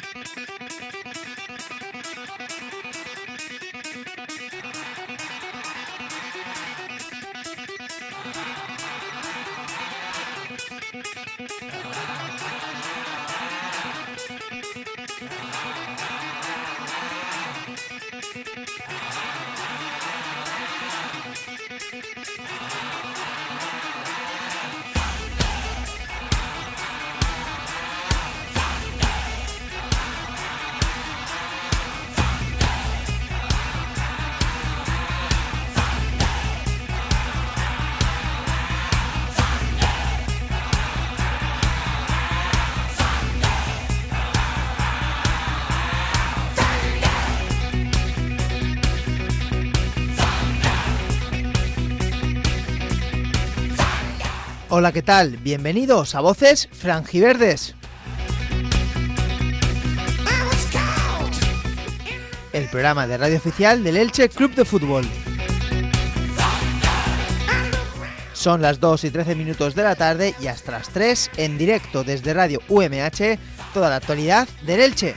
Hola, ¿qué tal? Bienvenidos a Voces Franjiverdes. El programa de radio oficial del Elche Club de Fútbol. Son las 2:13 de la tarde y hasta las 3 en directo desde Radio UMH, toda la actualidad del Elche.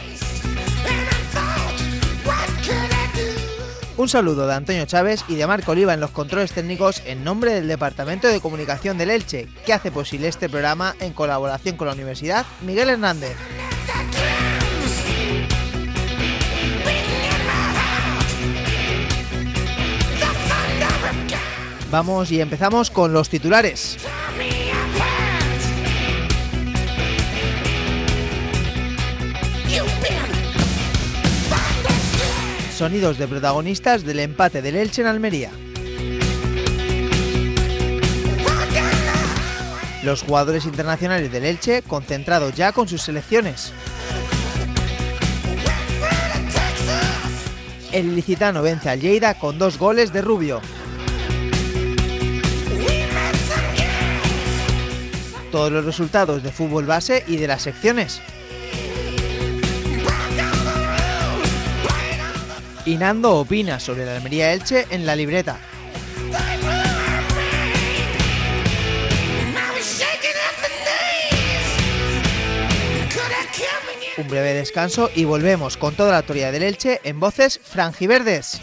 Un saludo de Antonio Chávez y de Marco Oliva en los controles técnicos en nombre del Departamento de Comunicación del Elche, que hace posible este programa en colaboración con la Universidad Miguel Hernández. Vamos y empezamos con los titulares. Sonidos de protagonistas del empate del Elche en Almería. Los jugadores internacionales del Elche concentrados ya con sus selecciones. El ilicitano vence al Lleida con 2 goles de Rubio. Todos los resultados de fútbol base y de las secciones. Y Nando opina sobre la Almería Elche en la libreta. Un breve descanso y volvemos con toda la actualidad del Elche en Voces Franjiverdes.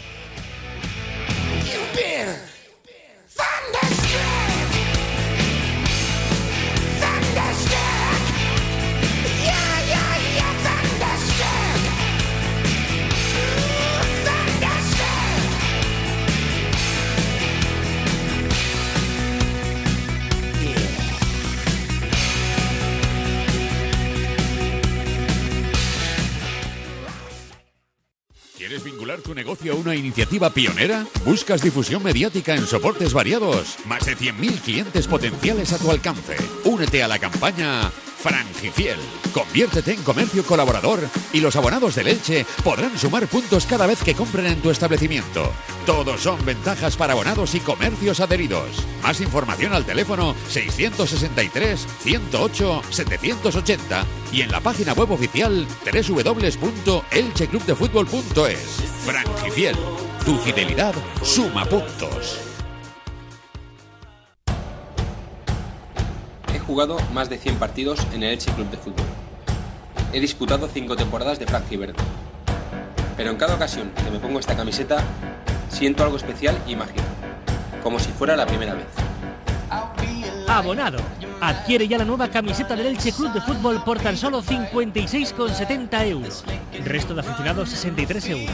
¿Quieres vincular tu negocio a una iniciativa pionera? ¿Buscas difusión mediática en soportes variados? Más de 100.000 clientes potenciales a tu alcance. Únete a la campaña Franjifiel. Conviértete en comercio colaborador y los abonados del Elche podrán sumar puntos cada vez que compren en tu establecimiento. Todos son ventajas para abonados y comercios adheridos. Más información al teléfono 663 108 780 y en la página web oficial www.elcheclubdefutbol.es. Franjifiel. Tu fidelidad suma puntos. He jugado más de 100 partidos en el Elche Club de Fútbol. He disputado 5 temporadas de franjiverde. Pero en cada ocasión que me pongo esta camiseta, siento algo especial y mágico, como si fuera la primera vez. Abonado. Adquiere ya la nueva camiseta del Elche Club de Fútbol por tan solo 56,70 euros. Resto de aficionados 63 euros.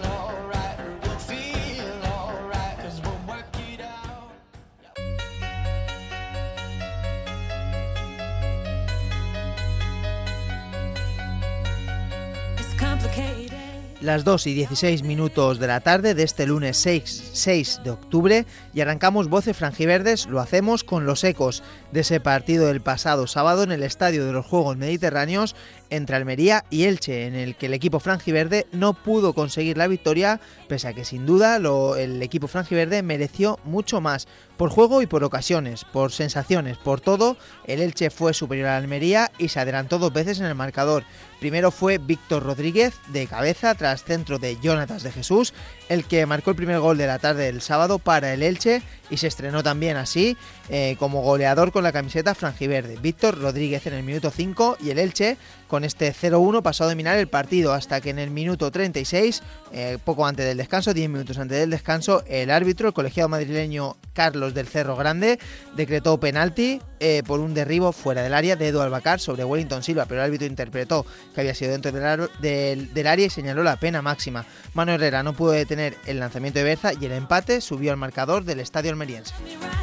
Las 2:16 de la tarde de este lunes 6 de octubre y arrancamos Voces Franjiverdes. Lo hacemos con los ecos de ese partido del pasado sábado en el Estadio de los Juegos Mediterráneos entre Almería y Elche, en el que el equipo franjiverde no pudo conseguir la victoria, pese a que sin duda el equipo franjiverde mereció mucho más, por juego y por ocasiones, por sensaciones, por todo. El Elche fue superior a Almería y se adelantó 2 veces en el marcador. Primero fue Víctor Rodríguez de cabeza tras tras centro de Jonatas de Jesús, el que marcó el primer gol de la tarde del sábado para el Elche y se estrenó también así como goleador con la camiseta franjiverde. Víctor Rodríguez en el minuto 5 y el Elche con este 0-1 pasó a dominar el partido hasta que en el minuto 36, poco antes del descanso, 10 minutos antes del descanso, el árbitro, el colegiado madrileño Carlos del Cerro Grande, decretó penalti por un derribo fuera del área de Edu Albacar sobre Wellington Silva, pero el árbitro interpretó que había sido dentro del área y señaló la pena máxima. Manu Herrera no pudo detener el lanzamiento de Berza y el empate subió al marcador del estadio almeriense.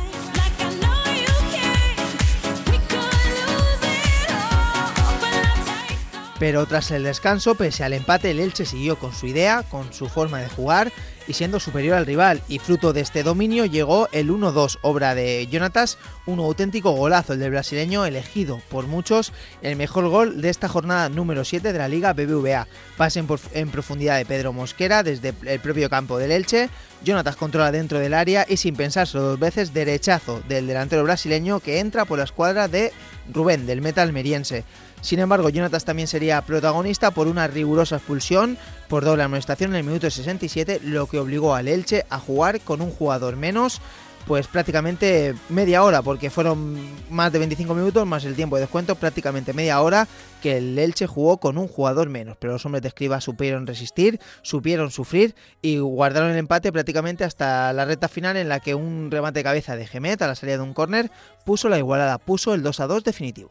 Pero tras el descanso, pese al empate, el Elche siguió con su idea, con su forma de jugar y siendo superior al rival, y fruto de este dominio llegó el 1-2, obra de Jonatas, un auténtico golazo, el del brasileño, elegido por muchos el mejor gol de esta jornada número 7 de la Liga BBVA. Pase en profundidad de Pedro Mosquera desde el propio campo del Elche, Jonatas controla dentro del área y sin pensárselo dos veces, derechazo del delantero brasileño que entra por la escuadra de Rubén, del meta almeriense. Sin embargo, Jonatas también sería protagonista por una rigurosa expulsión por doble amonestación en el minuto 67, lo que obligó al Elche a jugar con un jugador menos, pues prácticamente media hora, porque fueron más de 25 minutos más el tiempo de descuento, prácticamente media hora que el Elche jugó con un jugador menos, pero los hombres de Escribá supieron resistir, supieron sufrir y guardaron el empate prácticamente hasta la recta final, en la que un remate de cabeza de Gemet a la salida de un córner puso la igualada, puso el 2-2 definitivo.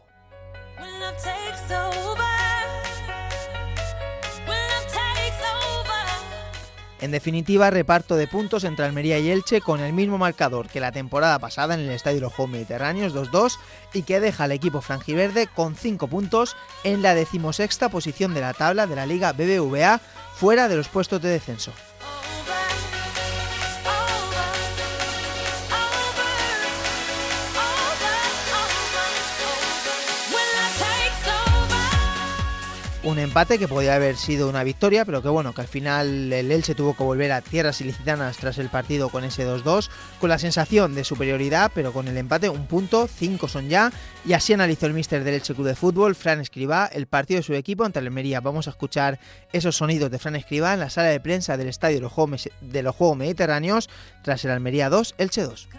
En definitiva, reparto de puntos entre Almería y Elche con el mismo marcador que la temporada pasada en el Estadio de los Juegos Mediterráneos, 2-2, y que deja al equipo franjiverde con 5 puntos en la 16ª posición de la tabla de la Liga BBVA, fuera de los puestos de descenso. Un empate que podía haber sido una victoria, pero que bueno, que al final el Elche tuvo que volver a tierras ilicitanas tras el partido con ese 2-2, con la sensación de superioridad, pero con el empate un punto, 5 son ya, y así analizó el míster del Elche Club de Fútbol, Fran Escribá, el partido de su equipo ante el Almería. Vamos a escuchar esos sonidos de Fran Escribá en la sala de prensa del Estadio de los Juegos Mediterráneos tras el Almería 2, Elche 2.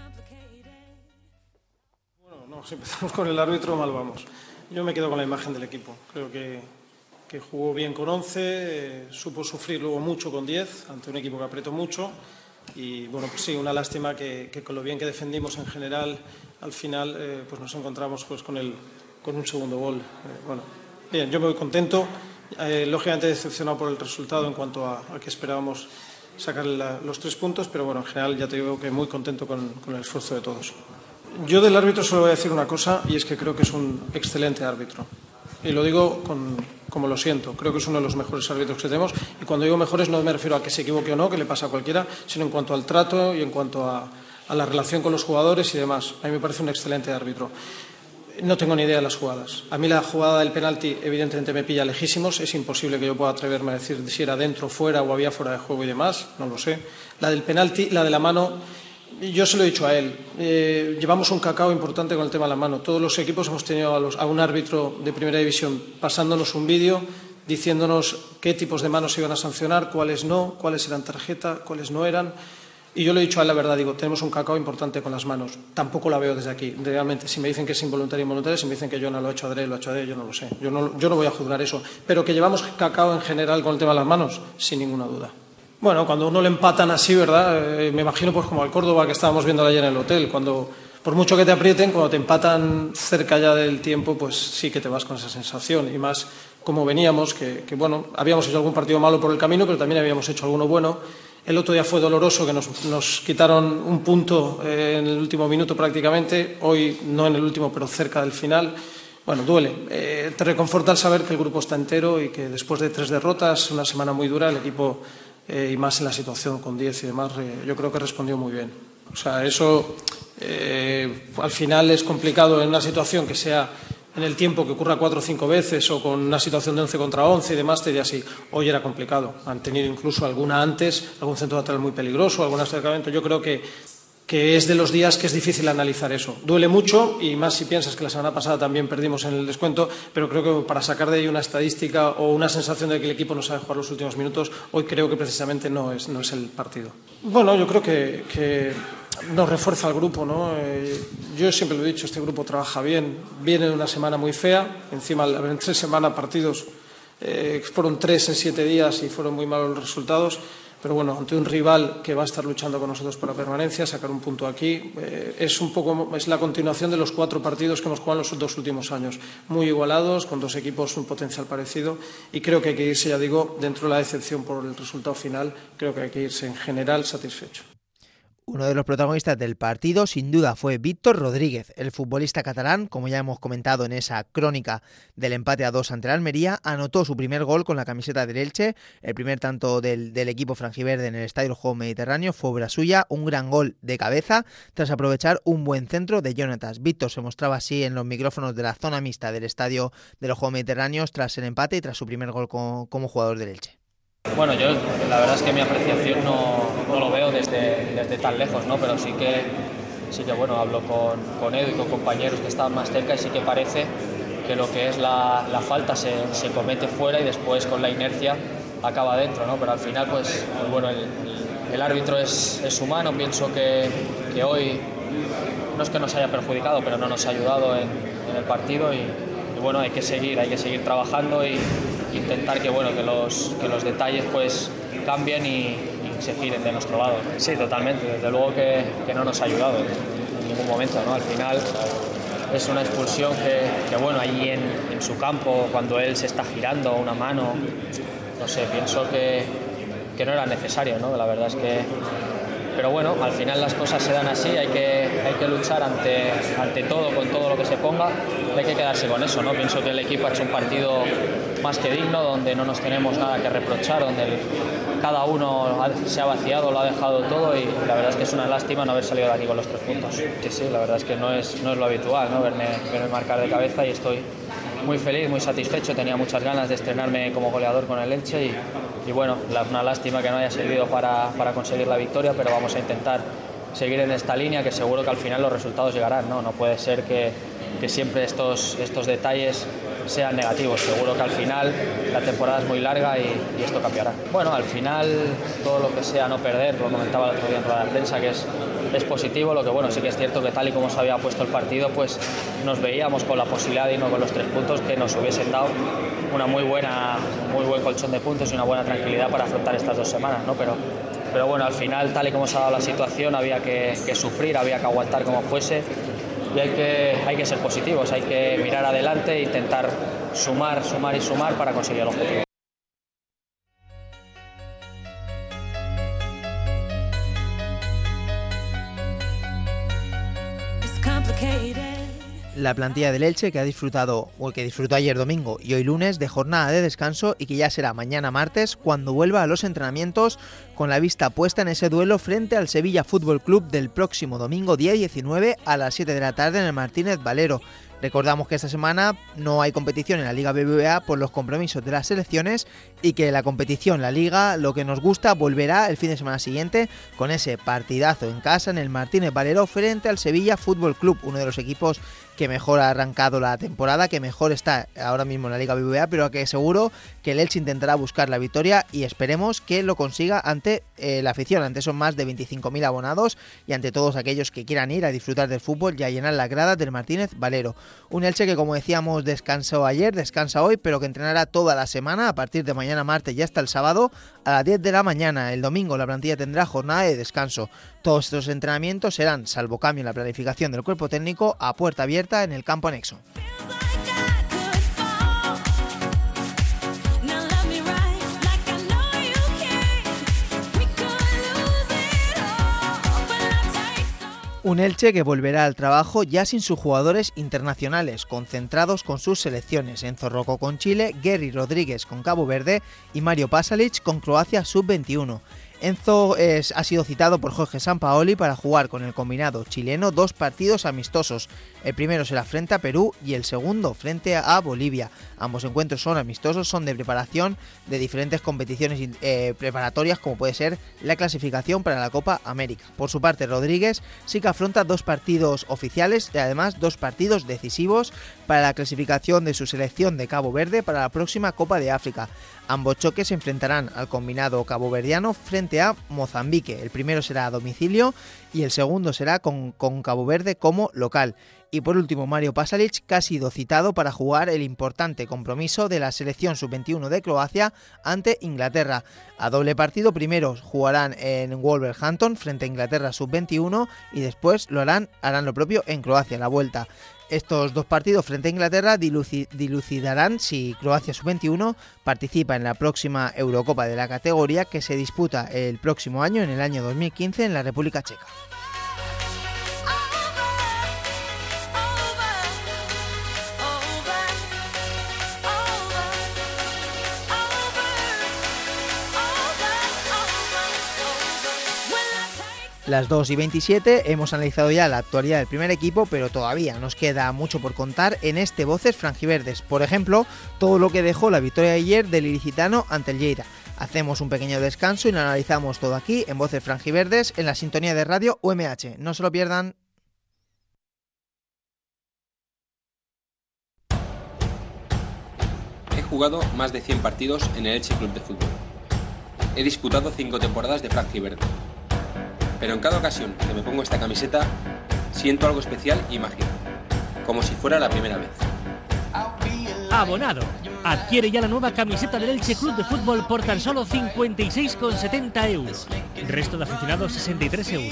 Bueno, si empezamos con el árbitro, mal vamos. Yo me quedo con la imagen del equipo. Creo que jugó bien con 11, supo sufrir luego mucho con 10, ante un equipo que apretó mucho. Y bueno, pues sí, una lástima que con lo bien que defendimos en general, al final pues nos encontramos pues con un segundo gol. Bueno, bien, yo me voy contento, lógicamente decepcionado por el resultado en cuanto a que esperábamos sacar los 3 puntos, pero bueno, en general ya te digo que muy contento con el esfuerzo de todos. Yo del árbitro solo voy a decir una cosa, y es que creo que es un excelente árbitro. Y lo digo como lo siento, creo que es uno de los mejores árbitros que tenemos, y cuando digo mejores no me refiero a que se equivoque o no, que le pasa a cualquiera, sino en cuanto al trato y en cuanto a la relación con los jugadores y demás. A mí me parece un excelente árbitro. No tengo ni idea de las jugadas. A mí la jugada del penalti evidentemente me pilla lejísimos, es imposible que yo pueda atreverme a decir si era dentro, fuera o había fuera de juego y demás, no lo sé. La del penalti, la de la mano, yo se lo he dicho a él, llevamos un cacao importante con el tema de la mano. Todos los equipos hemos tenido a un árbitro de primera división pasándonos un vídeo, diciéndonos qué tipos de manos se iban a sancionar, cuáles no, cuáles eran tarjeta, cuáles no eran. Y yo le he dicho a él la verdad, digo, tenemos un cacao importante con las manos. Tampoco la veo desde aquí. Realmente, si me dicen que es involuntario, involuntario, si me dicen que yo no lo he hecho adrede, yo no lo sé. Yo no voy a juzgar eso. Pero que llevamos cacao en general con el tema de las manos, sin ninguna duda. Bueno, cuando uno le empatan así, ¿verdad? Me imagino pues como al Córdoba que estábamos viendo ayer en el hotel, cuando por mucho que te aprieten, cuando te empatan cerca ya del tiempo, pues sí que te vas con esa sensación. Y más como veníamos, que bueno, habíamos hecho algún partido malo por el camino, pero también habíamos hecho alguno bueno. El otro día fue doloroso, que nos quitaron un punto en el último minuto prácticamente, hoy no en el último, pero cerca del final. Bueno, duele. Te reconforta el saber que el grupo está entero y que después de 3 derrotas, una semana muy dura, el equipo... y más en la situación con 10 y demás, yo creo que respondió muy bien. O sea, eso al final es complicado en una situación que sea en el tiempo, que ocurra 4 o 5 veces, o con una situación de 11 contra 11 y demás, te diría así. Hoy era complicado. Han tenido incluso alguna antes, algún centro lateral muy peligroso, algún acercamiento. Yo creo que que es de los días que es difícil analizar eso. Duele mucho, y más si piensas que la semana pasada también perdimos en el descuento, pero creo que para sacar de ahí una estadística o una sensación de que el equipo no sabe jugar los últimos minutos, hoy creo que precisamente no es el partido. Bueno, yo creo que nos refuerza el grupo, ¿no? Yo siempre lo he dicho, este grupo trabaja bien, viene de una semana muy fea, encima en 3 semanas partidos, fueron 3 en 7 días y fueron muy malos los resultados. Pero bueno, ante un rival que va a estar luchando con nosotros por la permanencia, sacar un punto aquí es la continuación de los 4 partidos que hemos jugado en los 2 últimos años, muy igualados, con 2 equipos un potencial parecido, y creo que hay que irse, ya digo, dentro de la decepción por el resultado final, creo que hay que irse en general satisfecho. Uno de los protagonistas del partido sin duda fue Víctor Rodríguez, el futbolista catalán, como ya hemos comentado en esa crónica del empate a 2 ante la Almería, anotó su primer gol con la camiseta del Elche, el primer tanto del equipo franjiverde en el Estadio del Juego Mediterráneo, fue obra suya, un gran gol de cabeza tras aprovechar un buen centro de Jonatas. Víctor se mostraba así en los micrófonos de la zona mixta del Estadio de los Juegos Mediterráneos tras el empate y tras su primer gol como jugador del Elche. Bueno, yo la verdad es que mi apreciación no lo veo desde tan lejos, ¿no? Pero sí que bueno, hablo con Edu y con compañeros que estaban más cerca y sí que parece que lo que es la falta se comete fuera y después con la inercia acaba dentro, ¿no? Pero al final, pues bueno, el árbitro es humano, pienso que hoy no es que nos haya perjudicado, pero no nos ha ayudado en el partido y bueno, hay que seguir trabajando y intentar que los detalles pues cambien y se giren de nuestro lado. Sí, totalmente, desde luego que no nos ha ayudado en ningún momento, ¿no? Al final es una expulsión que bueno, allí en su campo, cuando él se está girando una mano, no sé, pienso que no era necesario, ¿no? La verdad es que... Pero bueno, al final las cosas se dan así, hay que luchar ante todo, con todo lo que se ponga, hay que quedarse con eso, ¿no? Pienso que el equipo ha hecho un partido más que digno, donde no nos tenemos nada que reprochar, donde cada uno se ha vaciado, lo ha dejado todo y la verdad es que es una lástima no haber salido de aquí con los 3 puntos. Sí, la verdad es que no es lo habitual, ¿no? Verme marcar de cabeza y estoy muy feliz, muy satisfecho, tenía muchas ganas de estrenarme como goleador con el Elche y bueno, una lástima que no haya servido para conseguir la victoria, pero vamos a intentar seguir en esta línea que seguro que al final los resultados llegarán, ¿no? No puede ser que siempre estos detalles sean negativos, seguro que al final la temporada es muy larga y esto cambiará. Bueno, al final todo lo que sea no perder, lo comentaba el otro día en rueda de prensa, que es positivo, lo que bueno, sí que es cierto que tal y como se había puesto el partido, pues nos veíamos con la posibilidad de irnos con los 3 puntos que nos hubiesen dado muy buen colchón de puntos y una buena tranquilidad para afrontar estas 2 semanas, ¿no? Pero bueno, al final, tal y como se ha dado la situación, había que sufrir, había que aguantar como fuese y hay que ser positivos, hay que mirar adelante e intentar sumar para conseguir el objetivo. La plantilla del Elche que disfrutó ayer domingo y hoy lunes de jornada de descanso y que ya será mañana martes cuando vuelva a los entrenamientos con la vista puesta en ese duelo frente al Sevilla Fútbol Club del próximo domingo día 19 a las 7 de la tarde en el Martínez Valero. Recordamos que esta semana no hay competición en la Liga BBVA por los compromisos de las selecciones y que la competición, la Liga, lo que nos gusta, volverá el fin de semana siguiente con ese partidazo en casa en el Martínez Valero frente al Sevilla Fútbol Club, uno de los equipos que mejor ha arrancado la temporada, que mejor está ahora mismo en la Liga BBVA, pero que seguro que el Elche intentará buscar la victoria y esperemos que lo consiga ante la afición, ante esos más de 25.000 abonados y ante todos aquellos que quieran ir a disfrutar del fútbol y a llenar las gradas del Martínez Valero. Un Elche que, como decíamos, descansó ayer, descansa hoy, pero que entrenará toda la semana a partir de mañana martes y hasta el sábado a las 10 de la mañana. El domingo la plantilla tendrá jornada de descanso. Todos estos entrenamientos serán, salvo cambio en la planificación del cuerpo técnico, a puerta abierta en el campo anexo. Un Elche que volverá al trabajo ya sin sus jugadores internacionales, concentrados con sus selecciones, Enzo Rocco con Chile, Gary Rodríguez con Cabo Verde y Mario Pasalic con Croacia sub-21. Enzo ha sido citado por Jorge Sampaoli para jugar con el combinado chileno 2 partidos amistosos. El primero será frente a Perú y el segundo frente a Bolivia. Ambos encuentros son amistosos, son de preparación de diferentes competiciones preparatorias, como puede ser la clasificación para la Copa América. Por su parte, Rodríguez sí que afronta 2 partidos oficiales y además 2 partidos decisivos para la clasificación de su selección de Cabo Verde para la próxima Copa de África. Ambos choques se enfrentarán al combinado caboverdiano frente a Mozambique. El primero será a domicilio y el segundo será con Cabo Verde como local. Y por último, Mario Pasalic, que ha sido citado para jugar el importante compromiso de la selección sub-21 de Croacia ante Inglaterra. A doble partido, primero jugarán en Wolverhampton frente a Inglaterra sub-21 y después harán lo propio en Croacia, en la vuelta. Estos 2 partidos frente a Inglaterra dilucidarán si Croacia sub-21 participa en la próxima Eurocopa de la categoría, que se disputa el próximo año, en el año 2015, en la República Checa. Las 2:27, hemos analizado ya la actualidad del primer equipo, pero todavía nos queda mucho por contar en este Voces Franjiverdes. Por ejemplo, todo lo que dejó la victoria de ayer del ilicitano ante el Lleida. Hacemos un pequeño descanso y lo analizamos todo aquí en Voces Franjiverdes, en la sintonía de radio UMH. No se lo pierdan. He jugado más de 100 partidos en el Elche Club de Fútbol. He disputado 5 temporadas de franjiverde. Pero en cada ocasión que me pongo esta camiseta, siento algo especial y mágico, como si fuera la primera vez. Abonado. Adquiere ya la nueva camiseta del Elche Club de Fútbol por tan solo 56,70 euros. Resto de aficionados 63 euros.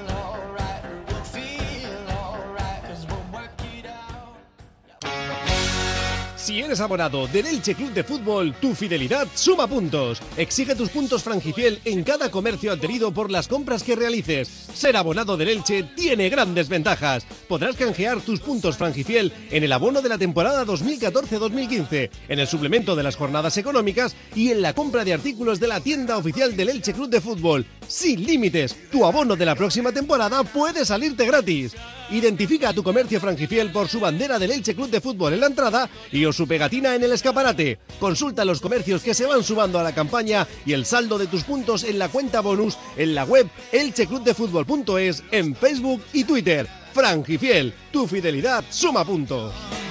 Si eres abonado del Elche Club de Fútbol, tu fidelidad suma puntos. Exige tus puntos Franjifiel en cada comercio adherido por las compras que realices. Ser abonado del Elche tiene grandes ventajas. Podrás canjear tus puntos Franjifiel en el abono de la temporada 2014-2015, en el suplemento de las jornadas económicas y en la compra de artículos de la tienda oficial del Elche Club de Fútbol. Sin límites, tu abono de la próxima temporada puede salirte gratis. Identifica a tu comercio Franjifiel por su bandera del Elche Club de Fútbol en la entrada y o su pegatina en el escaparate. Consulta los comercios que se van sumando a la campaña y el saldo de tus puntos en la cuenta bonus en la web elcheclubdefutbol.es, en Facebook y Twitter. Franjifiel, tu fidelidad suma puntos.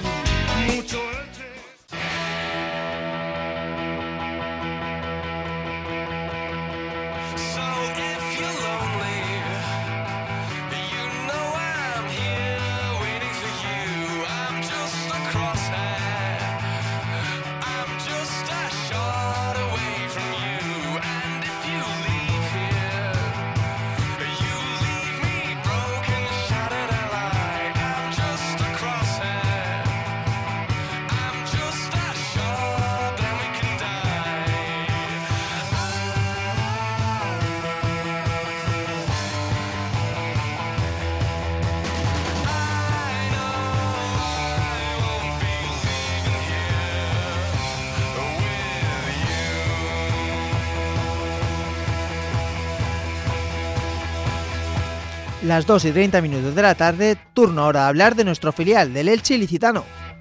Las 2:30 de la tarde, turno ahora a hablar de nuestro filial, del Elche Ilicitano.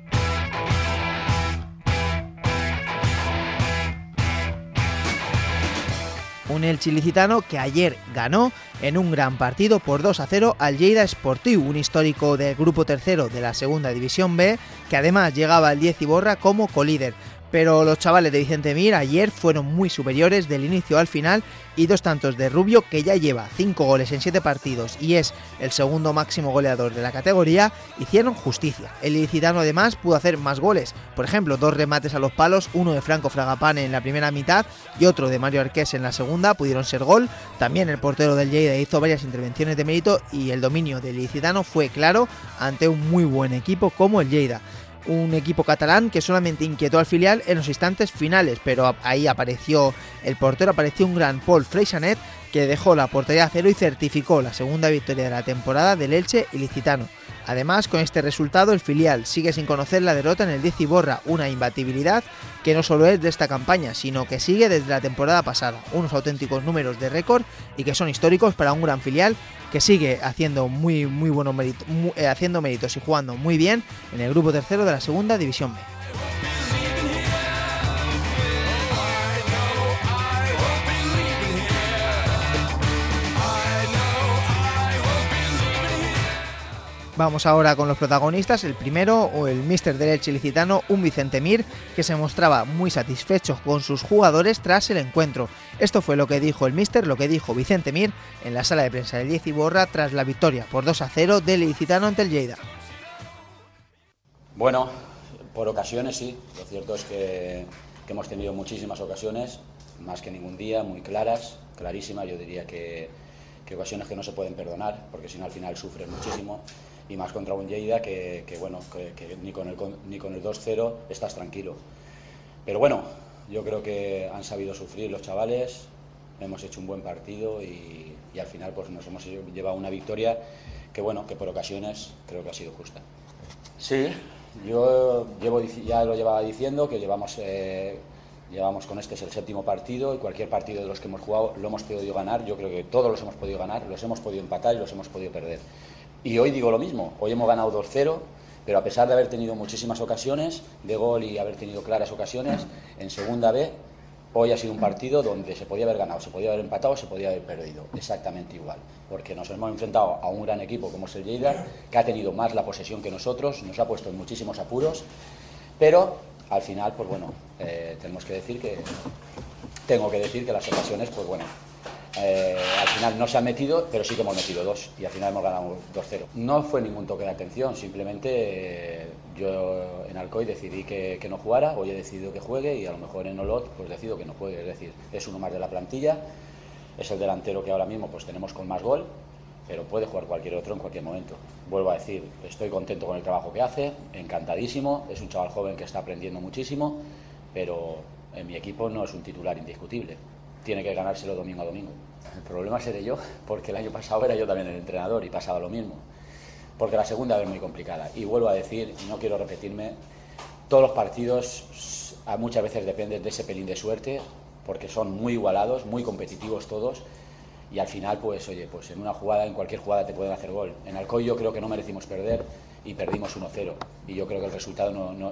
Un Elche Ilicitano que ayer ganó en un gran partido por 2-0 al Lleida Esportiu, un histórico del grupo tercero de la segunda división B, que además llegaba al 10 Iborra como colíder. Pero los chavales de Vicente Mir ayer fueron muy superiores del inicio al final y 2 tantos de Rubio, que ya lleva 5 goles en 7 partidos y es el segundo máximo goleador de la categoría, hicieron justicia. El ilicitano además pudo hacer más goles, por ejemplo 2 remates a los palos, uno de Franco Fragapane en la primera mitad y otro de Mario Arqués en la segunda, pudieron ser gol. También el portero del Lleida hizo varias intervenciones de mérito y el dominio del ilicitano fue claro ante un muy buen equipo como el Lleida. Un equipo catalán que solamente inquietó al filial en los instantes finales, pero ahí apareció el portero, apareció un gran Paul Freixanet que dejó la portería a cero y certificó la segunda victoria de la temporada del Elche Ilicitano. Además, con este resultado el filial sigue sin conocer la derrota en el Diez Iborra, una imbatibilidad que no solo es de esta campaña, sino que sigue desde la temporada pasada. Unos auténticos números de récord y que son históricos para un gran filial que sigue haciendo muy buenos méritos, haciendo méritos y jugando muy bien en el grupo tercero de la segunda división B. Vamos ahora con los protagonistas. El primero, el míster del Elche ilicitano, un Vicente Mir, que se mostraba muy satisfecho con sus jugadores tras el encuentro. Esto fue lo que dijo el míster, lo que dijo Vicente Mir en la sala de prensa del Diez Iborra tras la victoria por 2-0 del ilicitano ante el Lleida. Bueno, por ocasiones sí. Lo cierto es que hemos tenido muchísimas ocasiones, más que ningún día, muy claras, clarísimas. Yo diría que ocasiones que no se pueden perdonar, porque si no al final sufren muchísimo. Y más contra un Lleida que ni con el 2-0 estás tranquilo. Pero bueno, yo creo que han sabido sufrir los chavales, hemos hecho un buen partido y al final pues nos hemos llevado una victoria que por ocasiones creo que ha sido justa. Sí, yo ya lo llevaba diciendo, que llevamos con este, es el 7º partido, y cualquier partido de los que hemos jugado lo hemos podido ganar. Yo creo que todos los hemos podido ganar, los hemos podido empatar y los hemos podido perder. Y hoy digo lo mismo, hoy hemos ganado 2-0, pero a pesar de haber tenido muchísimas ocasiones de gol y haber tenido claras ocasiones, en segunda B, hoy ha sido un partido donde se podía haber ganado, se podía haber empatado, se podía haber perdido, exactamente igual, porque nos hemos enfrentado a un gran equipo como es el Lleida, que ha tenido más la posesión que nosotros, nos ha puesto en muchísimos apuros, pero al final, pues tengo que decir que las ocasiones, al final no se han metido, pero sí que hemos metido 2 y al final hemos ganado 2-0. No fue ningún toque de atención, simplemente yo en Alcoy decidí que no jugara, hoy he decidido que juegue y a lo mejor en Olot pues decido que no juegue, es decir, es uno más de la plantilla, es el delantero que ahora mismo pues tenemos con más gol, pero puede jugar cualquier otro en cualquier momento. Vuelvo a decir, estoy contento con el trabajo que hace, encantadísimo, es un chaval joven que está aprendiendo muchísimo, pero en mi equipo no es un titular indiscutible. Tiene que ganárselo domingo a domingo. El problema seré yo, porque el año pasado era yo también el entrenador y pasaba lo mismo. Porque la segunda es muy complicada. Y vuelvo a decir, y no quiero repetirme, todos los partidos muchas veces dependen de ese pelín de suerte, porque son muy igualados, muy competitivos todos, y al final, pues en una jugada, en cualquier jugada te pueden hacer gol. En Alcoy yo creo que no merecimos perder y perdimos 1-0. Y yo creo que el resultado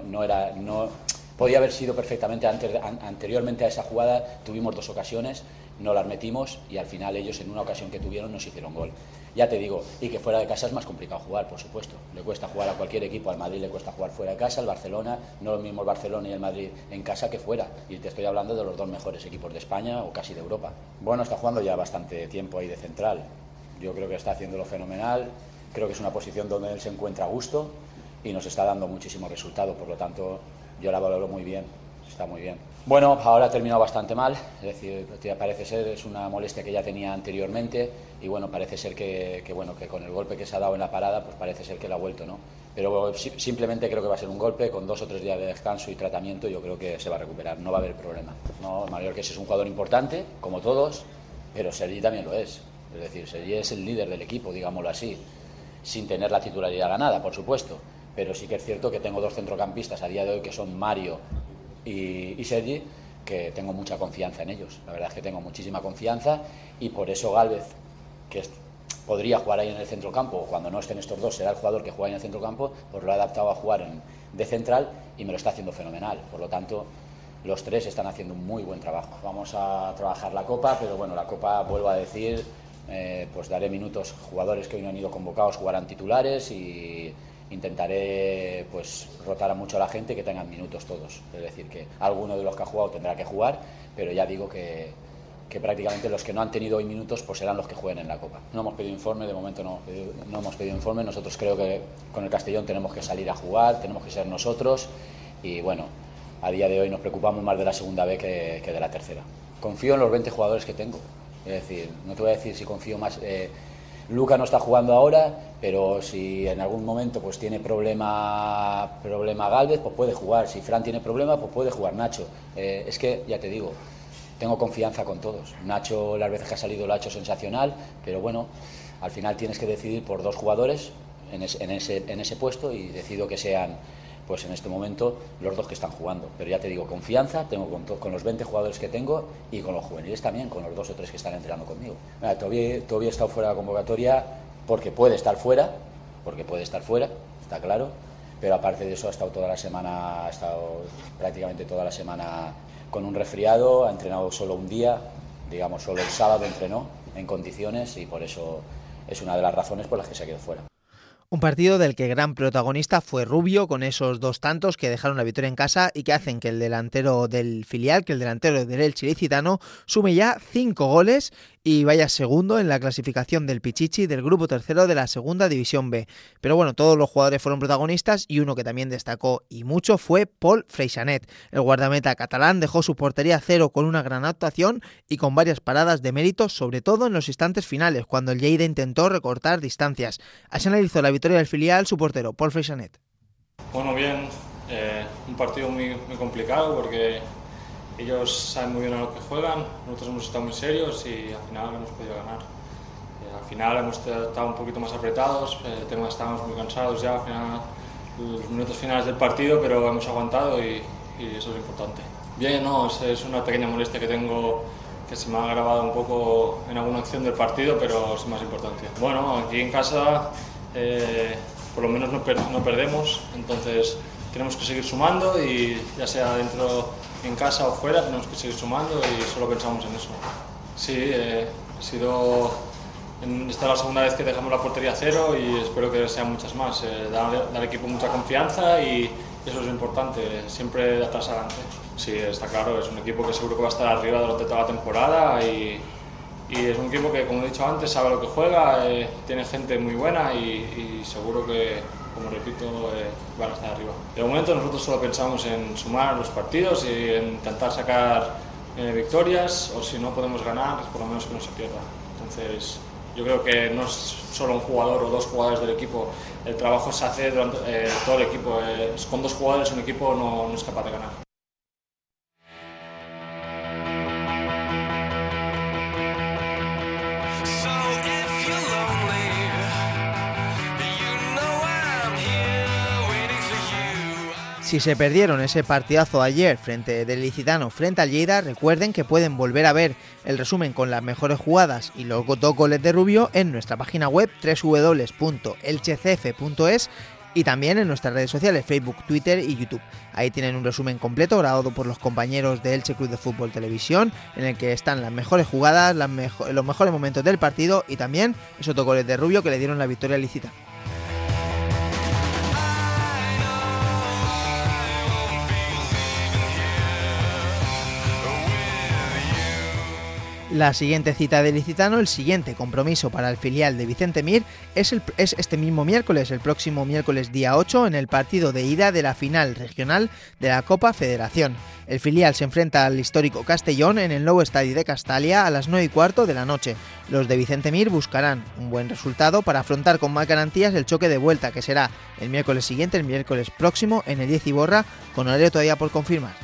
no podía haber sido perfectamente anteriormente a esa jugada. Tuvimos 2 ocasiones, no las metimos y al final ellos en una ocasión que tuvieron nos hicieron gol. Ya te digo, y que fuera de casa es más complicado jugar, por supuesto. Le cuesta jugar a cualquier equipo, al Madrid le cuesta jugar fuera de casa, al Barcelona, no lo mismo el Barcelona y el Madrid en casa que fuera. Y te estoy hablando de los 2 mejores equipos de España o casi de Europa. Bueno, está jugando ya bastante tiempo ahí de central. Yo creo que está haciéndolo fenomenal, creo que es una posición donde él se encuentra a gusto y nos está dando muchísimos resultados, por lo tanto yo la valoro muy bien, está muy bien. Bueno, ahora ha terminado bastante mal, es decir, parece ser, es una molestia que ya tenía anteriormente y parece ser que con el golpe que se ha dado en la parada, pues parece ser que le ha vuelto, ¿no? Pero simplemente creo que va a ser un golpe, con 2 o 3 días de descanso y tratamiento yo creo que se va a recuperar, no va a haber problema. No, Mallorqués es un jugador importante, como todos, pero Sergi también lo es decir, Sergi es el líder del equipo, digámoslo así, sin tener la titularidad ganada, por supuesto. Pero sí que es cierto que tengo 2 centrocampistas a día de hoy que son Mario y Sergi, que tengo mucha confianza en ellos. La verdad es que tengo muchísima confianza y por eso Gálvez, que podría jugar ahí en el centrocampo, o cuando no estén estos 2 será el jugador que juega en el centrocampo, pues lo ha adaptado a jugar de central y me lo está haciendo fenomenal. Por lo tanto, los 3 están haciendo un muy buen trabajo. Vamos a trabajar la Copa, pero la Copa, vuelvo a decir, pues daré minutos. Jugadores que hoy no han ido convocados jugarán titulares y intentaré pues rotar a mucho a la gente, que tengan minutos todos, es decir, que alguno de los que ha jugado tendrá que jugar, pero ya digo que prácticamente los que no han tenido hoy minutos pues serán los que jueguen en la Copa. No hemos pedido informe, de momento no hemos pedido informe. Nosotros creo que con el Castellón tenemos que salir a jugar, tenemos que ser nosotros y a día de hoy nos preocupamos más de la segunda B que de la tercera. Confío en los 20 jugadores que tengo, es decir, no te voy a decir si confío más. Luca no está jugando ahora, pero si en algún momento pues tiene problema Gálvez, pues puede jugar. Si Fran tiene problema, pues puede jugar Nacho. Es que, ya te digo, tengo confianza con todos. Nacho, las veces que ha salido, lo ha hecho sensacional, pero al final tienes que decidir por 2 jugadores. en ese puesto y decido que sean, pues en este momento, los 2 que están jugando. Pero ya te digo, confianza tengo con los 20 jugadores que tengo y con los juveniles también, con los 2 o 3 que están entrenando conmigo. Mira, todavía he estado fuera de la convocatoria porque puede estar fuera, está claro, pero aparte de eso ha estado prácticamente toda la semana con un resfriado, ha entrenado solo un día, digamos solo el sábado entrenó en condiciones y por eso es una de las razones por las que se ha quedado fuera. Un partido del que gran protagonista fue Rubio, con esos 2 tantos que dejaron la victoria en casa y que hacen que el delantero del filial, que el delantero del Elche ilicitano, sume ya 5 goles y vaya segundo en la clasificación del Pichichi del grupo tercero de la segunda división B. Pero bueno, todos los jugadores fueron protagonistas y uno que también destacó y mucho fue Pol Freixanet. El guardameta catalán dejó su portería a 0 con una gran actuación y con varias paradas de mérito, sobre todo en los instantes finales, cuando el Lleida intentó recortar distancias. Así analizó la victoria del filial su portero, Pol Freixanet. Bueno, bien, un partido muy complicado porque ellos saben muy bien a lo que juegan, nosotros hemos estado muy serios y al final hemos podido ganar. Al final hemos estado un poquito más apretados, estábamos muy cansados ya al final, los minutos finales del partido, pero hemos aguantado y eso es importante. Bien, no, es una pequeña molestia que tengo, que se me ha grabado un poco en alguna acción del partido, pero sin más importancia. Bueno, aquí en casa por lo menos no perdemos, entonces tenemos que seguir sumando y ya sea dentro, en casa o fuera, tenemos que seguir sumando y solo pensamos en eso. Sí, esta es la segunda vez que dejamos la portería a 0 y espero que sean muchas más. Dar al equipo mucha confianza y eso es lo importante, siempre de atrás adelante. Sí, está claro, es un equipo que seguro que va a estar arriba durante toda la temporada y es un equipo que, como he dicho antes, sabe lo que juega, tiene gente muy buena y seguro que, como repito, van a estar arriba. De momento nosotros solo pensamos en sumar los partidos y en intentar sacar victorias, o si no podemos ganar, por lo menos que no se pierda. Entonces yo creo que no es solo un jugador o 2 jugadores del equipo, el trabajo se hace durante todo el equipo. Con 2 jugadores un equipo no es capaz de ganar. Si se perdieron ese partidazo ayer del Ilicitano frente al Lleida, recuerden que pueden volver a ver el resumen con las mejores jugadas y los 2 goles de Rubio en nuestra página web www.elchecf.es y también en nuestras redes sociales Facebook, Twitter y YouTube. Ahí tienen un resumen completo grabado por los compañeros de Elche Club de Fútbol Televisión, en el que están las mejores jugadas, los mejores momentos del partido y también esos 2 goles de Rubio que le dieron la victoria al Ilicitano. La siguiente cita del Ilicitano, el siguiente compromiso para el filial de Vicente Mir es este mismo miércoles, el próximo miércoles día 8, en el partido de ida de la final regional de la Copa Federación. El filial se enfrenta al histórico Castellón en el nuevo estadio de Castalia a las 9:15 de la noche. Los de Vicente Mir buscarán un buen resultado para afrontar con más garantías el choque de vuelta, que será el miércoles siguiente, el miércoles próximo, en el 10 Iborra, con horario todavía por confirmar.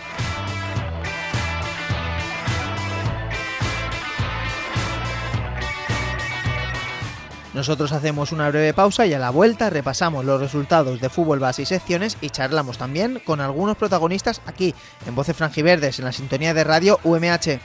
Nosotros hacemos una breve pausa y a la vuelta repasamos los resultados de fútbol base y secciones y charlamos también con algunos protagonistas aquí, en Voces Franjiverdes, en la sintonía de radio UMH.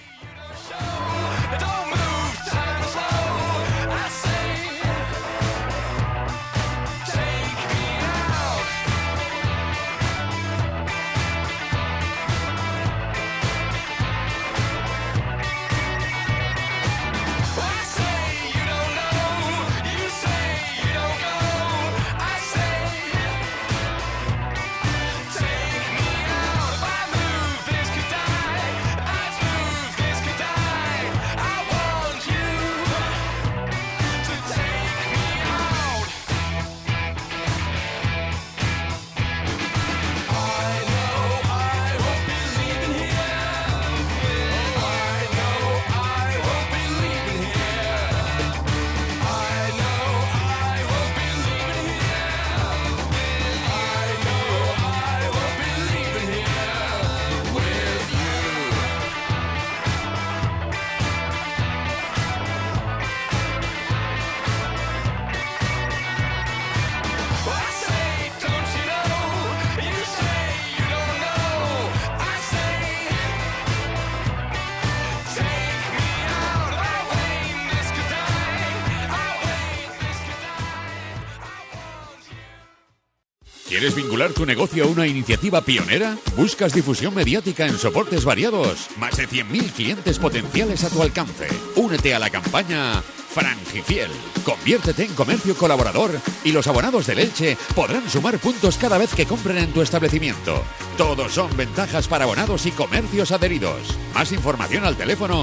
¿Quieres vincular tu negocio a una iniciativa pionera? ¿Buscas difusión mediática en soportes variados? Más de 100.000 clientes potenciales a tu alcance. Únete a la campaña Frangifiel. Conviértete en comercio colaborador y los abonados del Elche podrán sumar puntos cada vez que compren en tu establecimiento. Todos son ventajas para abonados y comercios adheridos. Más información al teléfono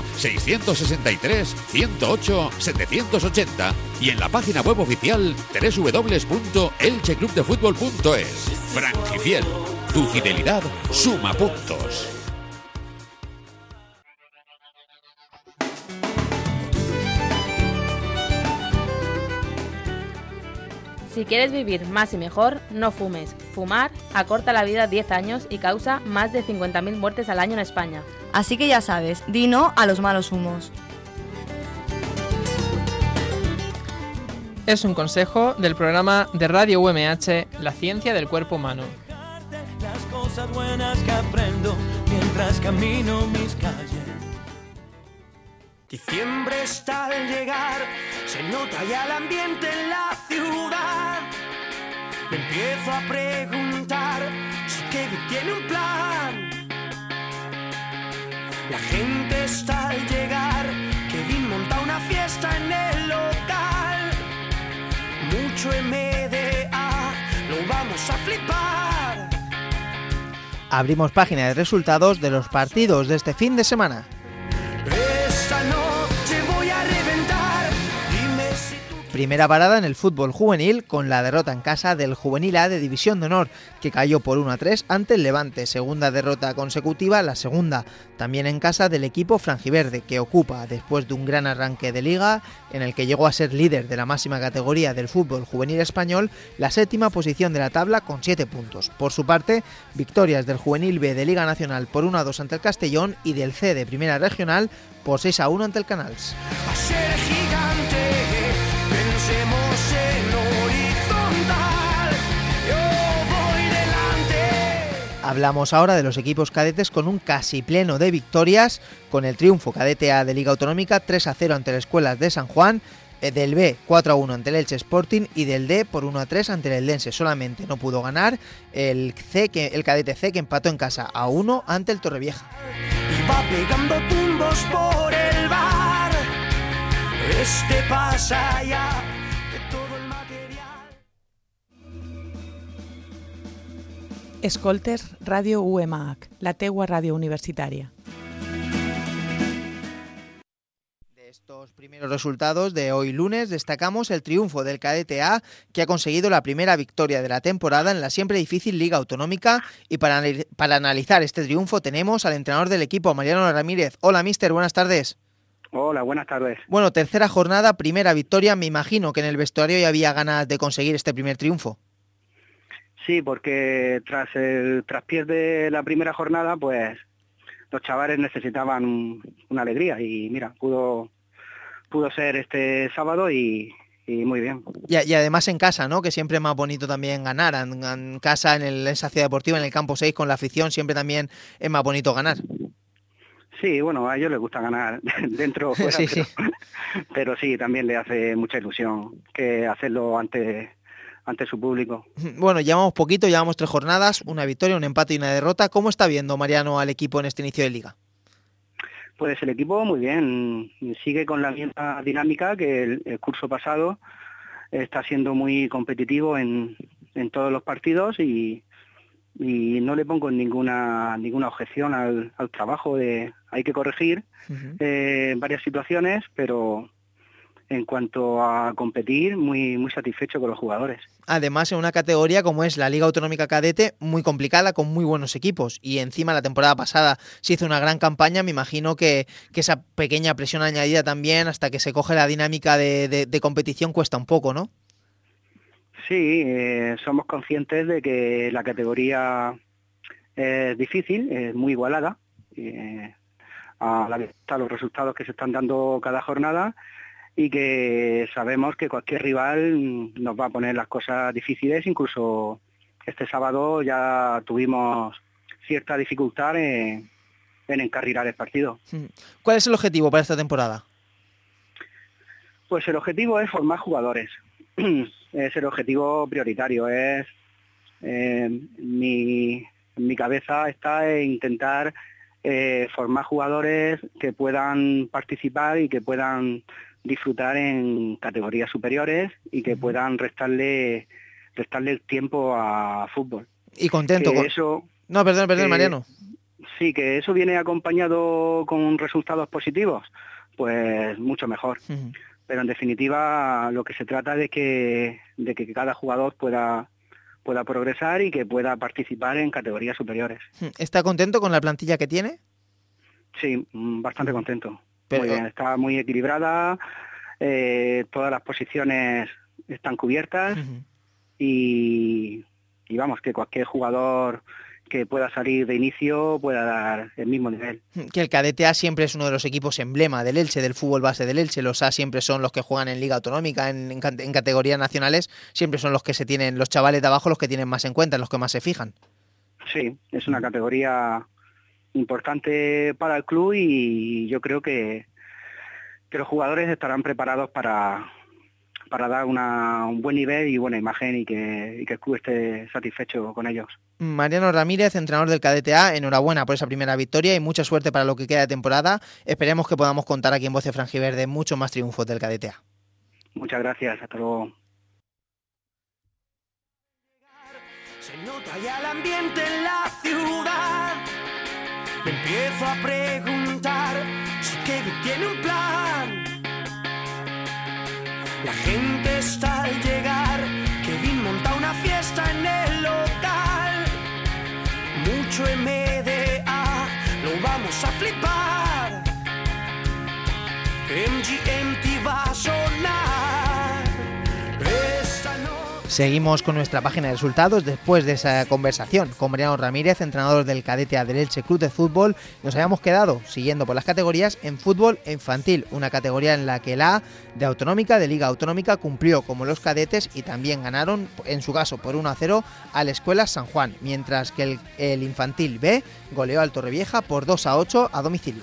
663-108-780 y en la página web oficial www.elcheclubdefutbol.es. Frangifiel. Tu fidelidad suma puntos. Si quieres vivir más y mejor, no fumes. Fumar acorta la vida 10 años y causa más de 50.000 muertes al año en España. Así que ya sabes, di no a los malos humos. Es un consejo del programa de Radio UMH, La ciencia del cuerpo humano. Las cosas buenas que aprendo mientras camino mis calles. Diciembre está al llegar, se nota ya el ambiente en la ciudad. Me empiezo a preguntar si Kevin tiene un plan. La gente está al llegar, Kevin monta una fiesta en el local. Mucho MDA, lo vamos a flipar. Abrimos página de resultados de los partidos de este fin de semana. Esta noche voy a reventar. Dime si tú... Primera parada en el fútbol juvenil con la derrota en casa del Juvenil A de División de Honor, que cayó por 1-3 ante el Levante. Segunda derrota consecutiva, la segunda también en casa del equipo franjiverde, que ocupa, después de un gran arranque de liga, en el que llegó a ser líder de la máxima categoría del fútbol juvenil español, la séptima posición de la tabla con 7 puntos. Por su parte, victorias del Juvenil B de Liga Nacional por 1-2 ante el Castellón y del C de Primera Regional por 6-1 ante el Canals. Va a ser gigante, pensemos en horizontal. Yo voy delante. Hablamos ahora de los equipos cadetes con un casi pleno de victorias, con el triunfo cadete A de Liga Autonómica 3-0 ante las Escuelas de San Juan, del B 4-1 ante el Elche Sporting y del D por 1-3 ante el Eldense. Solamente no pudo ganar el cadete C, que empató en casa a 1 ante el Torrevieja. Y va pegando tumbos por el bar. Este pasa ya de todo el material. Escoltes Radio UMH, la teua ràdio universitària. Estos primeros resultados de hoy lunes destacamos el triunfo del cadete A, que ha conseguido la primera victoria de la temporada en la siempre difícil Liga Autonómica, y para analizar este triunfo tenemos al entrenador del equipo, Mariano Ramírez. Hola, míster, buenas tardes. Hola, buenas tardes. Bueno, tercera jornada, primera victoria, me imagino que en el vestuario ya había ganas de conseguir este primer triunfo. Sí, porque tras el traspiés de la primera jornada, pues los chavales necesitaban una alegría y mira, pudo ser este sábado y muy bien. Y además en casa, ¿no? Que siempre es más bonito también ganar. En casa, en esa ciudad deportiva, en el campo 6, con la afición, siempre también es más bonito ganar. Sí, bueno, a ellos les gusta ganar dentro o fuera, sí, pero sí, también le hace mucha ilusión que hacerlo ante su público. Bueno, llevamos 3 jornadas, una victoria, un empate y una derrota. ¿Cómo está viendo Mariano al equipo en este inicio de liga? Pues el equipo muy bien, sigue con la misma dinámica que el curso pasado, está siendo muy competitivo en todos los partidos y no le pongo ninguna objeción al trabajo. Hay que corregir varias situaciones, pero en cuanto a competir, muy, muy satisfecho con los jugadores. Además, en una categoría como es la Liga Autonómica Cadete, muy complicada, con muy buenos equipos, y encima la temporada pasada se hizo una gran campaña. Me imagino que esa pequeña presión añadida también, hasta que se coge la dinámica de competición, cuesta un poco, ¿no? Sí, somos conscientes de que la categoría es difícil, es muy igualada, a la vista los resultados que se están dando cada jornada, y que sabemos que cualquier rival nos va a poner las cosas difíciles. Incluso este sábado ya tuvimos cierta dificultad en encarrilar el partido. ¿Cuál es el objetivo para esta temporada? Pues el objetivo es formar jugadores. Es el objetivo prioritario, es mi cabeza está en intentar formar jugadores que puedan participar y que puedan disfrutar en categorías superiores y que puedan restarle el tiempo a fútbol. Y contento con eso. No, perdón, Mariano. Sí, que eso viene acompañado con resultados positivos, pues mucho mejor. Pero en definitiva lo que se trata es de que cada jugador pueda progresar y que pueda participar en categorías superiores. ¿Está contento con la plantilla que tiene? Sí, bastante contento. Muy bien, está muy equilibrada, todas las posiciones están cubiertas y vamos, que cualquier jugador que pueda salir de inicio pueda dar el mismo nivel. Que el Cadete A siempre es uno de los equipos emblema del Elche, del fútbol base del Elche. Los A siempre son los que juegan en Liga Autonómica, en categorías nacionales, siempre son los que se tienen, los chavales de abajo los que tienen más en cuenta, los que más se fijan. Sí, es una categoría importante para el club y yo creo que los jugadores estarán preparados para dar un buen nivel y buena imagen y que el club esté satisfecho con ellos. Mariano Ramírez, entrenador del Cadete A, enhorabuena por esa primera victoria y mucha suerte para lo que queda de temporada. Esperemos que podamos contar aquí en Voces Franjiverde muchos más triunfos del Cadete A. Muchas gracias, hasta luego. Se nota ya el ambiente en la ciudad. Me empiezo a preguntar si Kevin tiene un plan. La gente está al llegar, Kevin monta una fiesta en el local. Mucho MDA, lo vamos a flipar. MGMT va a sonar esta noche. Seguimos con nuestra página de resultados después de esa conversación con Mariano Ramírez, entrenador del Cadete A del Elche Club de Fútbol. Nos habíamos quedado siguiendo por las categorías en fútbol infantil, una categoría en la que la A de Autonómica, de Liga Autonómica, cumplió como los cadetes y también ganaron, en su caso por 1-0, a la Escuela San Juan, mientras que el infantil B goleó al Torrevieja por 2-8 a domicilio.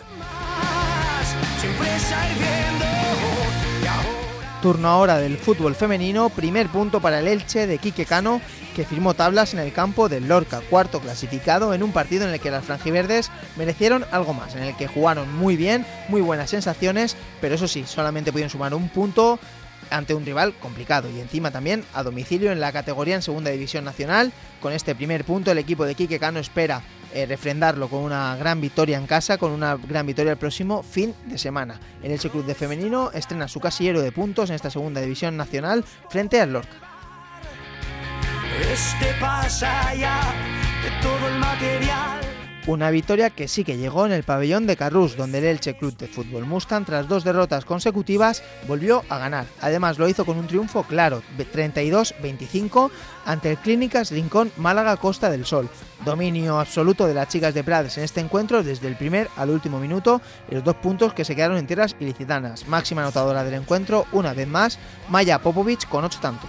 Turno ahora del fútbol femenino, primer punto para el Elche de Quique Cano, que firmó tablas en el campo del Lorca, cuarto clasificado en un partido en el que las franjiverdes merecieron algo más, en el que jugaron muy bien, muy buenas sensaciones, pero eso sí, solamente pudieron sumar un punto ante un rival complicado y encima también a domicilio en la categoría en Segunda División Nacional. Con este primer punto el equipo de Quique Cano espera refrendarlo con una gran victoria en casa, con una gran victoria el próximo fin de semana. El Elche Club de Femenino estrena su casillero de puntos en esta Segunda División Nacional frente al Lorca. Pasa ya de todo el material. Una victoria que sí que llegó en el pabellón de Carrús, donde el Elche Club de Fútbol Mustang, tras 2 derrotas consecutivas, volvió a ganar. Además lo hizo con un triunfo claro, 32-25, ante el Clínicas Rincón Málaga Costa del Sol. Dominio absoluto de las chicas de Prades en este encuentro desde el primer al último minuto, y los 2 puntos que se quedaron en tierras ilicitanas. Máxima anotadora del encuentro, una vez más, Maya Popovic con 8 tantos.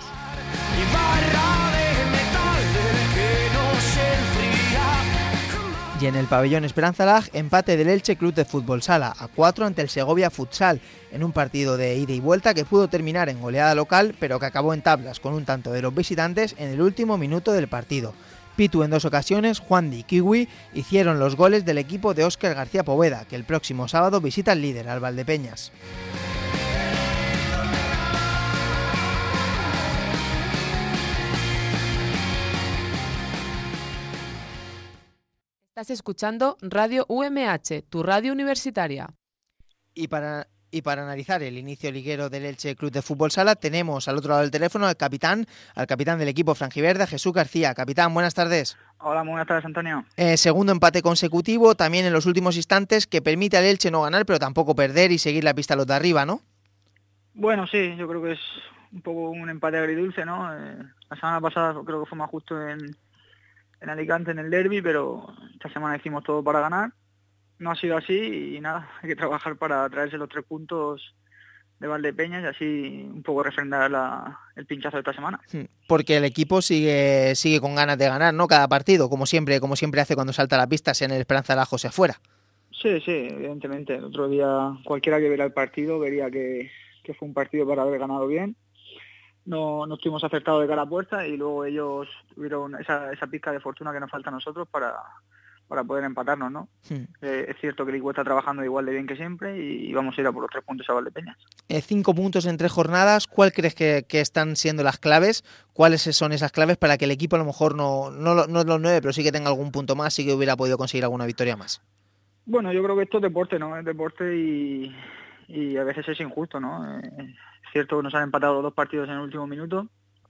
Y en el pabellón Esperanza Lag, empate del Elche Club de Fútbol Sala a 4 ante el Segovia Futsal, en un partido de ida y vuelta que pudo terminar en goleada local, pero que acabó en tablas con un tanto de los visitantes en el último minuto del partido. Pitu en 2 ocasiones, Juan Di y Kiwi hicieron los goles del equipo de Óscar García Poveda, que el próximo sábado visita al líder, al Valdepeñas. Estás escuchando Radio UMH, tu radio universitaria. Y para analizar el inicio liguero del Elche Club de Fútbol Sala tenemos al otro lado del teléfono al capitán del equipo franjiverde, Jesús García. Capitán, buenas tardes. Hola, muy buenas tardes, Antonio. Segundo empate consecutivo, también en los últimos instantes, que permite al Elche no ganar, pero tampoco perder y seguir la pista a los de arriba, ¿no? Bueno, sí, yo creo que es un poco un empate agridulce, ¿no? La semana pasada creo que fue más justo en Alicante en el derbi, pero esta semana hicimos todo para ganar. No ha sido así y nada, hay que trabajar para traerse los 3 puntos de Valdepeñas y así un poco refrendar el pinchazo de esta semana. Porque el equipo sigue con ganas de ganar, ¿no? Cada partido, como siempre hace cuando salta a la pista, sea en el Esperanza Lag o sea fuera. Sí, evidentemente. El otro día cualquiera que viera el partido vería que fue un partido para haber ganado bien. no estuvimos acertados de cara a puerta y luego ellos tuvieron esa pizca de fortuna que nos falta a nosotros para poder empatarnos, ¿no? Es cierto que el equipo está trabajando igual de bien que siempre y vamos a ir a por los 3 puntos a Valdepeñas. 5 puntos en 3 jornadas, ¿cuál crees que están siendo las claves? ¿Cuáles son esas claves para que el equipo a lo mejor no los 9, pero sí que tenga algún punto más, sí que hubiera podido conseguir alguna victoria más? Bueno, yo creo que esto es deporte, ¿no? Es deporte y a veces es injusto, ¿no? Es cierto que nos han empatado 2 partidos en el último minuto.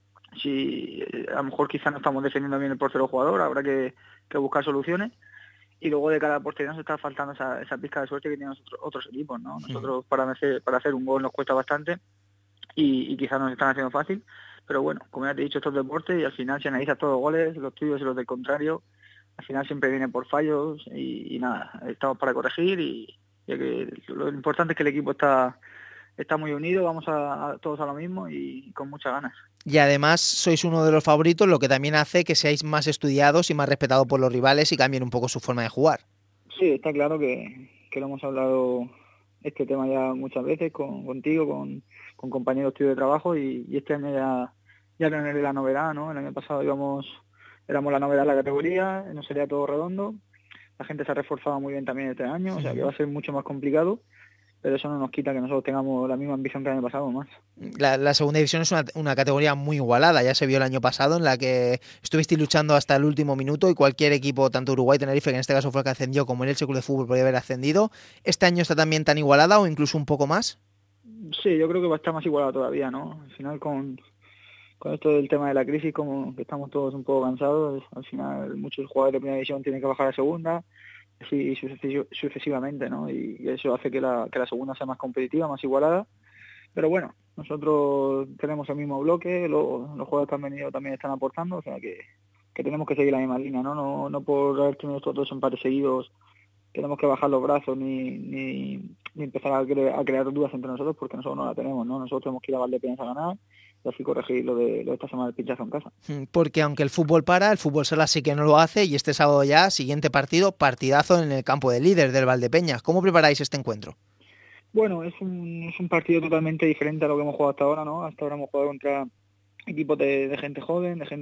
Si a lo mejor quizás no estamos defendiendo bien el portero jugador, habrá que buscar soluciones. Y luego de cara a portería nos está faltando esa pizca de suerte que tienen otros equipos, ¿no? Nosotros para hacer un gol nos cuesta bastante y quizás nos están haciendo fácil, pero bueno, como ya te he dicho, esto es deporte y al final si analizas todos los goles, los tuyos y los del contrario, al final siempre vienen por fallos y nada, estamos para corregir y que lo importante es que el equipo está muy unido, vamos a todos a lo mismo y con muchas ganas. Y además sois uno de los favoritos, lo que también hace que seáis más estudiados y más respetados por los rivales y cambien un poco su forma de jugar. Sí, está claro que lo hemos hablado este tema ya muchas veces contigo, con compañeros tuyos de trabajo y este año ya no es la novedad, ¿no? El año pasado éramos la novedad de la categoría, no sería todo redondo, la gente se ha reforzado muy bien también este año, o sea que va a ser mucho más complicado. Pero eso no nos quita que nosotros tengamos la misma ambición que el año pasado más. La segunda división es una categoría muy igualada, ya se vio el año pasado en la que estuvisteis luchando hasta el último minuto y cualquier equipo, tanto Uruguay, Tenerife, que en este caso fue el que ascendió, como el Elche Club de Fútbol podía haber ascendido. ¿Este año está también tan igualada o incluso un poco más? Sí, yo creo que va a estar más igualada todavía, ¿no? Al final con esto del tema de la crisis, como que estamos todos un poco cansados, al final muchos jugadores de primera división tienen que bajar a segunda, así sucesivamente, ¿no? Y eso hace que la segunda sea más competitiva, más igualada. Pero bueno, nosotros tenemos el mismo bloque, los jugadores que han venido también están aportando, o sea que tenemos que seguir la misma línea, ¿no? No por haber tenido estos 2 empates seguidos tenemos que bajar los brazos ni empezar a crear dudas entre nosotros, porque nosotros no la tenemos, ¿no? Nosotros tenemos que ir a Valdepeñas a ganar y así corregir lo de esta semana del pinchazo en casa. Porque aunque el fútbol para, el fútbol sala sí que no lo hace y este sábado ya, siguiente partidazo en el campo de líder del Valdepeñas. ¿Cómo preparáis este encuentro? Bueno, es un partido totalmente diferente a lo que hemos jugado hasta ahora, ¿no? Hasta ahora hemos jugado contra equipos de gente joven, de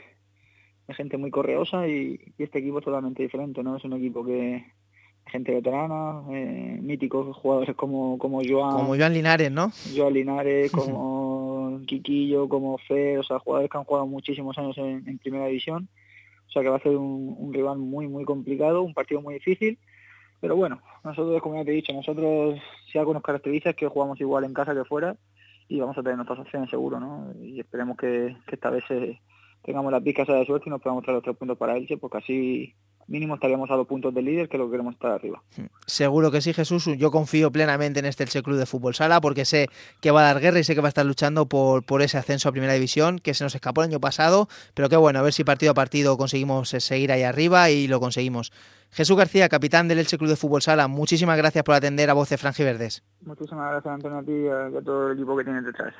gente muy correosa y este equipo es totalmente diferente, ¿no? Es un equipo que gente veterana, míticos jugadores como Joan. Como Joan Linares, ¿no? Joan Linares, como Quiquillo, como Fer, o sea, jugadores que han jugado muchísimos años en primera división. O sea que va a ser un rival muy, muy complicado, un partido muy difícil. Pero bueno, nosotros, como ya te he dicho, nosotros si algo nos caracteriza es que jugamos igual en casa que fuera y vamos a tener nuestras opciones seguro, ¿no? Y esperemos que esta vez tengamos la pizca de suerte y nos podamos traer los 3 puntos para Elche, porque así mínimo estaríamos a 2 puntos del líder, que lo que queremos estar arriba. Seguro que sí, Jesús. Yo confío plenamente en este Elche Club de Fútbol Sala, porque sé que va a dar guerra y sé que va a estar luchando por ese ascenso a Primera División, que se nos escapó el año pasado, pero que bueno, a ver si partido a partido conseguimos seguir ahí arriba y lo conseguimos. Jesús García, capitán del Elche Club de Fútbol Sala, muchísimas gracias por atender a Voz de Franjiverdes. Muchísimas gracias, Antonio, a ti y a todo el equipo que tienes detrás.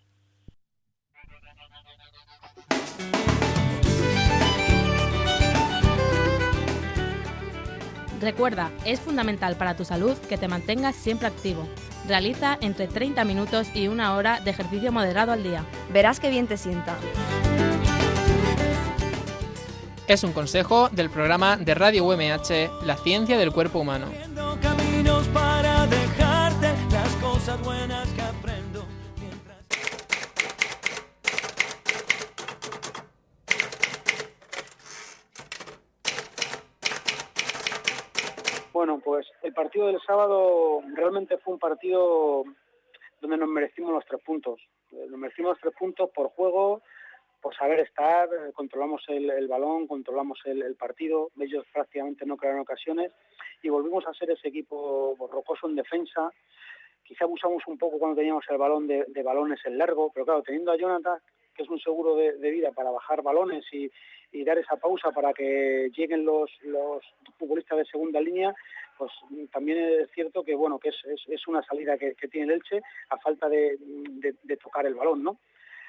Recuerda, es fundamental para tu salud que te mantengas siempre activo. Realiza entre 30 minutos y 1 hora de ejercicio moderado al día. Verás qué bien te sienta. Es un consejo del programa de Radio UMH, La ciencia del cuerpo humano. Caminos para dejarte las cosas buenas que aprendo. Bueno, pues el partido del sábado realmente fue un partido donde nos merecimos los 3 puntos. Nos merecimos los 3 puntos por juego, por saber estar, controlamos el balón, controlamos el partido, ellos prácticamente no crearon ocasiones y volvimos a ser ese equipo rocoso en defensa. Quizá abusamos un poco cuando teníamos el balón de balones en largo, pero claro, teniendo a Jonathan, que es un seguro de vida para bajar balones y dar esa pausa para que lleguen los futbolistas de segunda línea, pues también es cierto que bueno que es una salida que tiene el Elche a falta de tocar el balón, ¿no?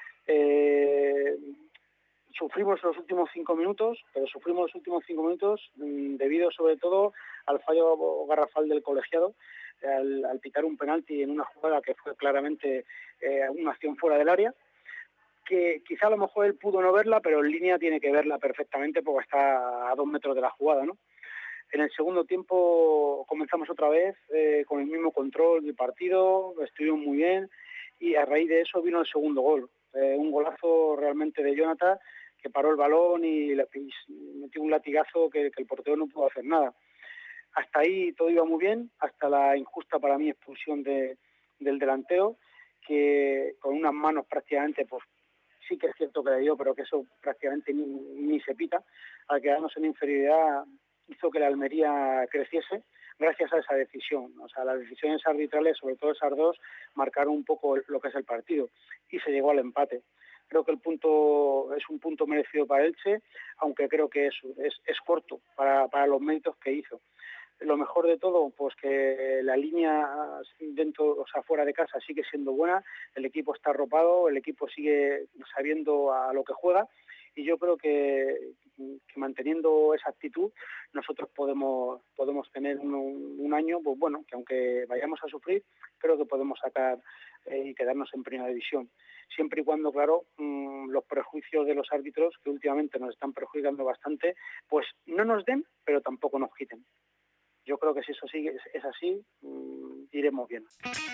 Sufrimos los últimos 5 minutos, pero sufrimos los últimos 5 minutos debido sobre todo al fallo garrafal del colegiado, al pitar un penalti en una jugada que fue claramente una acción fuera del área. que quizá a lo mejor él pudo no verla, pero en línea tiene que verla perfectamente porque está a 2 metros de la jugada, ¿no? En el segundo tiempo comenzamos otra vez con el mismo control del partido, estuvimos muy bien y a raíz de eso vino el segundo gol. Un golazo realmente de Jonathan que paró el balón y metió un latigazo que el portero no pudo hacer nada. Hasta ahí todo iba muy bien, hasta la injusta para mí expulsión del delantero, que con unas manos prácticamente, pues sí que es cierto que le dio, pero que eso prácticamente ni se pita. Al quedarnos en inferioridad hizo que la Almería creciese gracias a esa decisión. O sea, las decisiones arbitrales, sobre todo esas dos, marcaron un poco lo que es el partido y se llegó al empate. Creo que el punto es un punto merecido para Elche, aunque creo que es corto para los méritos que hizo. Lo mejor de todo, pues que la línea dentro, o sea, fuera de casa sigue siendo buena, el equipo está arropado, el equipo sigue sabiendo a lo que juega y yo creo que manteniendo esa actitud nosotros podemos tener un año, pues bueno, que aunque vayamos a sufrir, creo que podemos sacar y quedarnos en primera división. Siempre y cuando, claro, los prejuicios de los árbitros, que últimamente nos están perjudicando bastante, pues no nos den, pero tampoco nos quiten. Yo creo que si eso sigue, es así, iremos bien.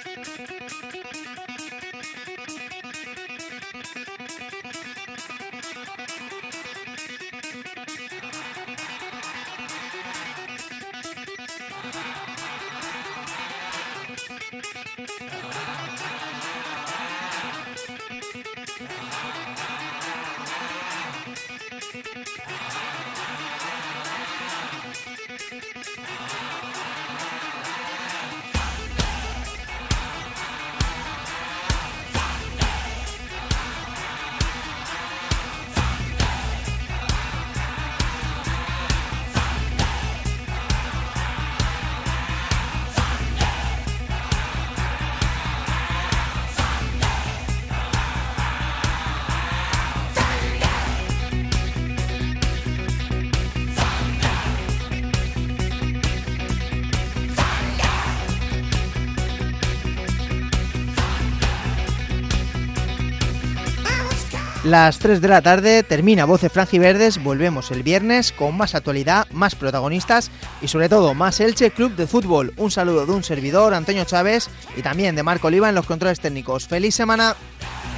Las 3 de la tarde termina Voces Franjiverdes, volvemos el viernes con más actualidad, más protagonistas y sobre todo más Elche Club de Fútbol. Un saludo de un servidor, Antonio Chávez, y también de Marco Oliva en los controles técnicos. ¡Feliz semana!